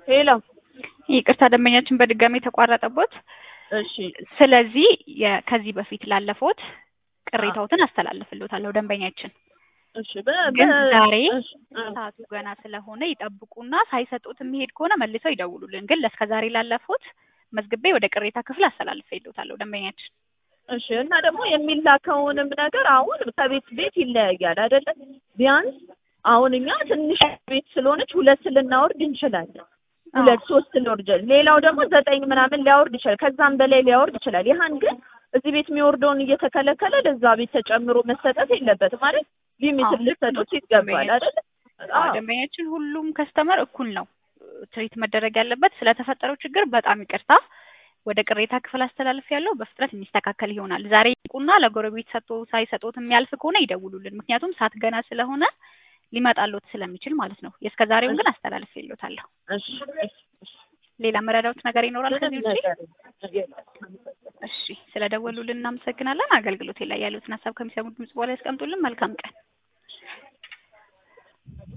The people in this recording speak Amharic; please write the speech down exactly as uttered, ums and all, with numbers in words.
ሄሎ ይቅርታ ደንበኛችን በድጋሚ ተቋረጠቦት። እሺ ስለዚህ ከዚህ በፊት ላለፈውት ቅሬታዎትን አስተላልፍልዎታለሁ ደንበኛችን። እሺ በ- ግን በ- ዛሬ እሺ፣ እ- ሰዓቱ ገና ስለሆነ ይጠብቁና ሳይሰጡት የሚሄድ ከሆነ መልሰው ይደውሉልን። ግን ለእስከ ዛሬ ላለፉት መዝግቤ ወደ ቅሬታ ክፍል አስተላልፍልዎታለሁ ደንበኛችን። እሺ እና ደግሞ የሚላከውንም ነገር አሁን ከቤት ቤት ይለያያል አይደለ? ቢያንስ አሁን እኛ ትንሽ ቤት ስለሆነች ሁለት ልናወርድ እንችላለን። ሁለት ሶስት ልናወርድ፣ ሌላው ደግሞ ዘጠኝ ምናምን ሊያወርድ ይችላል፣ ከዛም በላይ ሊያወርድ ይችላል። ይሄን ግን እዚህ ቤት የሚወርደውን እየተከለከለ ለዛ ቤት ተጨምሮ መሰጠት የለበትም ማለት ሊሚት ልትሰጡት ይገባል አይደል? አዎ ደንበኛችን ሁሉም ከስተመር እኩል ነው ትሪት መደረግ ያለበት። ስለተፈጠረው ችግር በጣም ይቅርታ ወደ ቅሬታ ክፍል አስተላልፍ ያለው በፍጥነት የሚስተካከል ይሆናል። ዛሬ ይቁና ለጎረቤት ሰጥቶ ሳይሰጡት የሚያልፍ ከሆነ ይደውሉልን። ምክንያቱም ሰዓት ገና ስለሆነ ሊመጣልዎት ስለሚችል ማለት ነው። የእስከዛሬውን ግን አስተላልፍ ይልዎታለሁ። እሺ እሺ። ሌላ መረዳዎት ነገር ይኖራል ከዚህ ውጪ? ነገር እሺ ስለደወሉልን እናመሰግናለን። አገልግሎቴ ላይ ያሉትን ሀሳብ ከሚሰሙት ድምጽ በኋላ ያስቀምጡልን። መልካም ቀን።